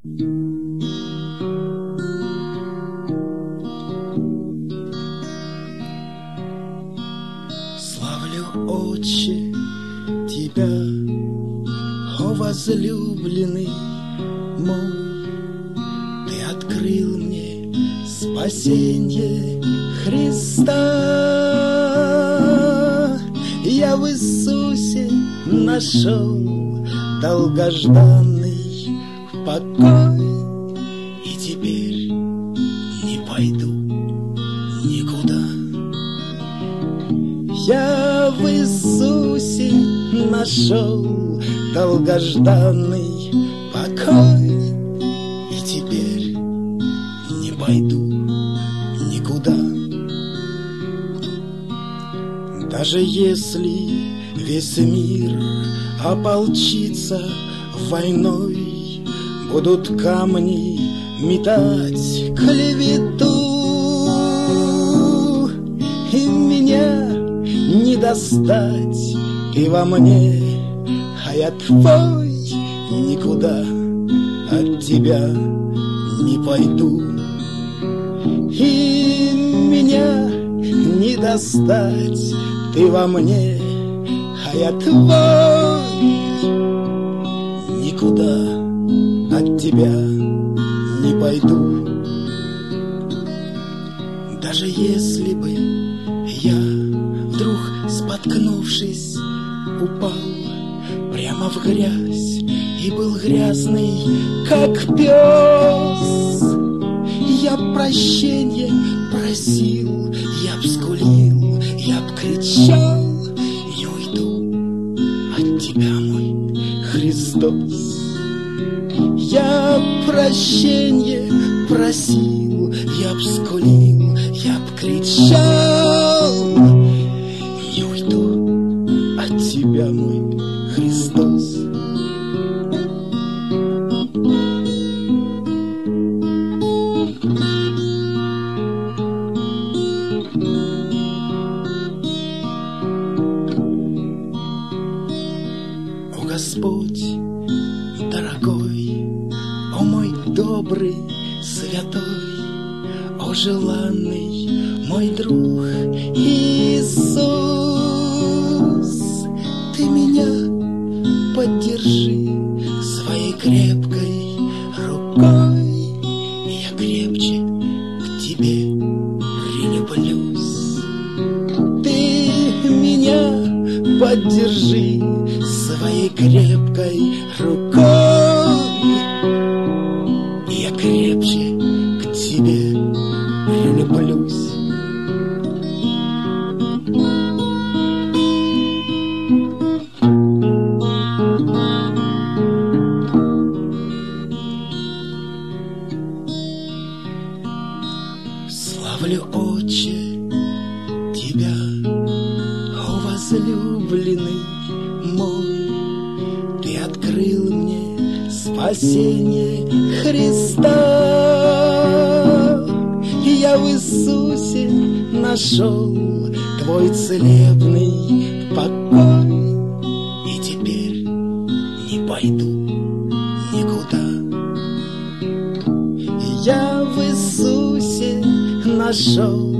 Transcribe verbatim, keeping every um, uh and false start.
Славлю, Отче, Тебя, о возлюбленный мой. Ты открыл мне спасенье Христа. Я в Иисусе нашел долгожданный покой, и теперь не пойду никуда. Я в Иисусе нашел долгожданный покой, и теперь не пойду никуда. Даже если весь мир ополчится войной, будут камни метать клевету, и меня не достать, и во мне, а я твой, никуда от тебя не пойду. И меня не достать, ты во мне, а я твой, никуда от тебя не пойду. Даже если бы я вдруг, споткнувшись, упал прямо в грязь и был грязный, как пес, я прощенье просил, я б скулил, я б кричал: не уйду от тебя, мой Христос. Я прощенье просил, я б скулил, я б кричал: не уйду от тебя, мой Христос. О Господь дорогой, о мой добрый, святой, о желанный мой друг Иисус, ты меня поддержи своей крепкой рукой, и я крепче к тебе прилеплюсь. Ты меня поддержи своей крепкой рукой, и я крепче к тебе прилеплюсь. Славлю, Отче, Тебя, о возлюбленный мой. Ты открыл мне спасение Христа, и я в Иисусе нашел Твой целебный покой, и теперь не пойду никуда. Я в Иисусе нашел